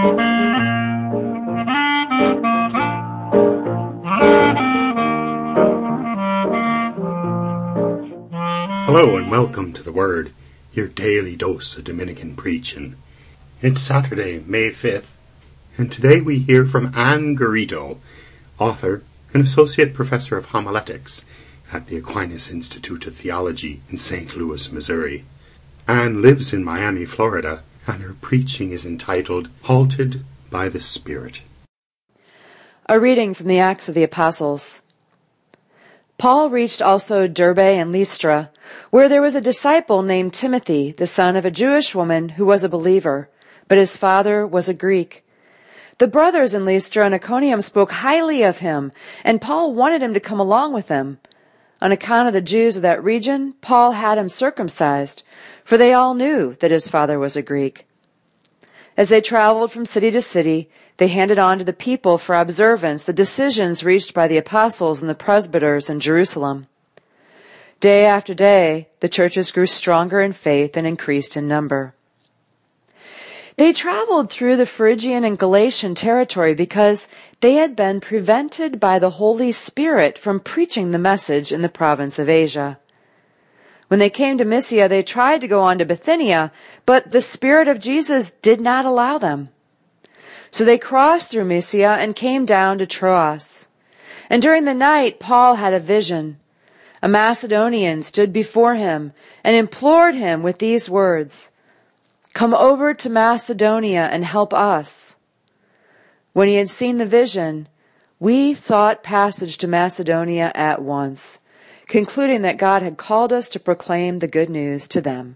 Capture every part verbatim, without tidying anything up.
Hello and welcome to The Word, your daily dose of Dominican preaching. It's Saturday, May fifth, and today we hear from Anne Garrido, author and associate professor of homiletics at the Aquinas Institute of Theology in Saint Louis, Missouri. Anne lives in Miami, Florida, and her preaching is entitled Halted by the Spirit. A reading from the Acts of the Apostles. Paul reached also Derbe and Lystra, where there was a disciple named Timothy, the son of a Jewish woman who was a believer, but his father was a Greek. The brothers in Lystra and Iconium spoke highly of him, and Paul wanted him to come along with them. On account of the Jews of that region, Paul had him circumcised, for they all knew that his father was a Greek. As they traveled from city to city, they handed on to the people for observance the decisions reached by the apostles and the presbyters in Jerusalem. Day after day, the churches grew stronger in faith and increased in number. They traveled through the Phrygian and Galatian territory because they had been prevented by the Holy Spirit from preaching the message in the province of Asia. When they came to Mysia, they tried to go on to Bithynia, but the Spirit of Jesus did not allow them. So they crossed through Mysia and came down to Troas. And during the night, Paul had a vision. A Macedonian stood before him and implored him with these words, "Come over to Macedonia and help us." When he had seen the vision, we sought passage to Macedonia at once, concluding that God had called us to proclaim the good news to them.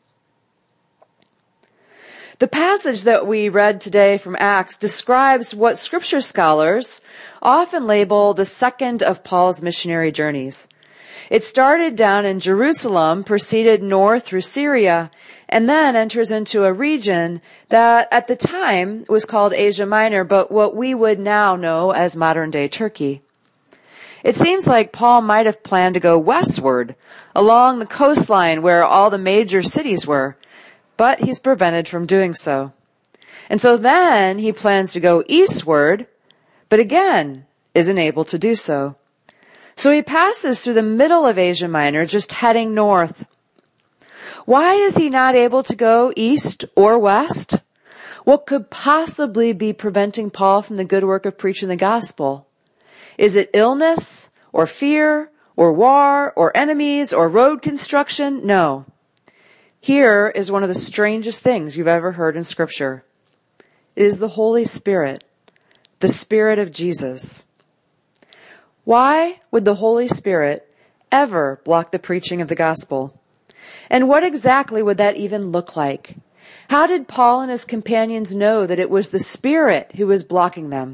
The passage that we read today from Acts describes what scripture scholars often label the second of Paul's missionary journeys. It started down in Jerusalem, proceeded north through Syria, and then enters into a region that at the time was called Asia Minor, but what we would now know as modern-day Turkey. It seems like Paul might have planned to go westward, along the coastline where all the major cities were, but he's prevented from doing so. And so then he plans to go eastward, but again isn't able to do so. So he passes through the middle of Asia Minor, just heading north. Why is he not able to go east or west? What could possibly be preventing Paul from the good work of preaching the gospel? Is it illness, or fear, or war, or enemies, or road construction? No. Here is one of the strangest things you've ever heard in Scripture. It is the Holy Spirit, the Spirit of Jesus. Why would the Holy Spirit ever block the preaching of the gospel? And what exactly would that even look like? How did Paul and his companions know that it was the Spirit who was blocking them?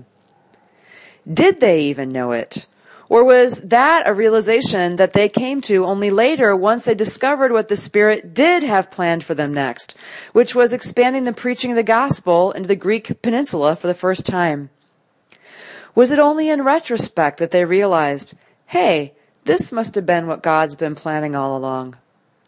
Did they even know it? Or was that a realization that they came to only later once they discovered what the Spirit did have planned for them next, which was expanding the preaching of the gospel into the Greek peninsula for the first time? Was it only in retrospect that they realized, hey, this must have been what God's been planning all along?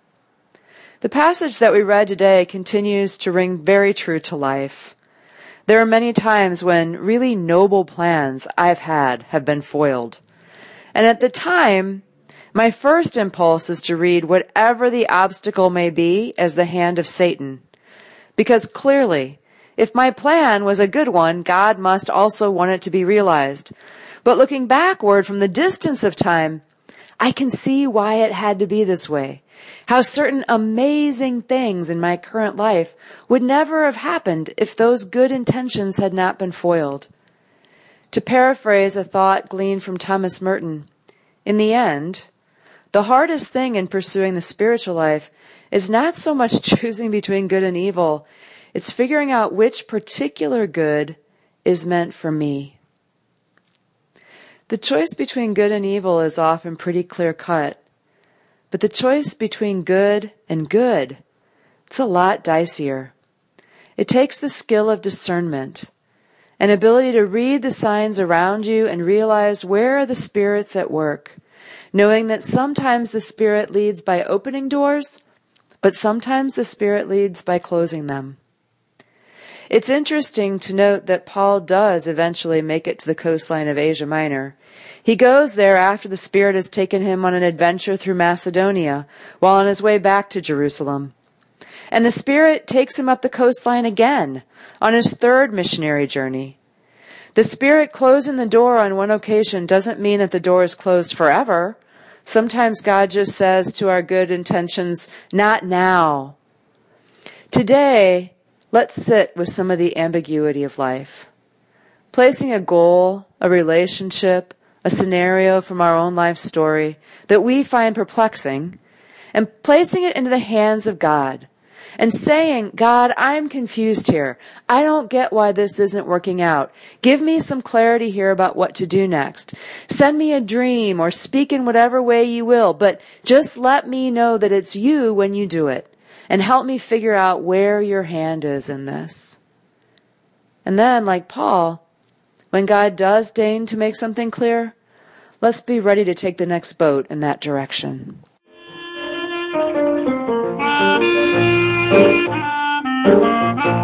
The passage that we read today continues to ring very true to life. There are many times when really noble plans I've had have been foiled. And at the time, my first impulse is to read whatever the obstacle may be as the hand of Satan. Because clearly, if my plan was a good one, God must also want it to be realized. But looking backward from the distance of time, I can see why it had to be this way. How certain amazing things in my current life would never have happened if those good intentions had not been foiled. To paraphrase a thought gleaned from Thomas Merton, in the end, the hardest thing in pursuing the spiritual life is not so much choosing between good and evil, it's figuring out which particular good is meant for me. The choice between good and evil is often pretty clear-cut. But the choice between good and good, it's a lot dicier. It takes the skill of discernment, an ability to read the signs around you and realize where the Spirit's at work, knowing that sometimes the Spirit leads by opening doors, but sometimes the Spirit leads by closing them. It's interesting to note that Paul does eventually make it to the coastline of Asia Minor. He goes there after the Spirit has taken him on an adventure through Macedonia, while on his way back to Jerusalem. And the Spirit takes him up the coastline again, on his third missionary journey. The Spirit closing the door on one occasion doesn't mean that the door is closed forever. Sometimes God just says to our good intentions, not now. Today, let's sit with some of the ambiguity of life. Placing a goal, a relationship, a scenario from our own life story that we find perplexing, and placing it into the hands of God, and saying, God, I'm confused here. I don't get why this isn't working out. Give me some clarity here about what to do next. Send me a dream or speak in whatever way you will, but just let me know that it's you when you do it, and help me figure out where your hand is in this. And then, like Paul, when God does deign to make something clear, let's be ready to take the next boat in that direction. Thank you.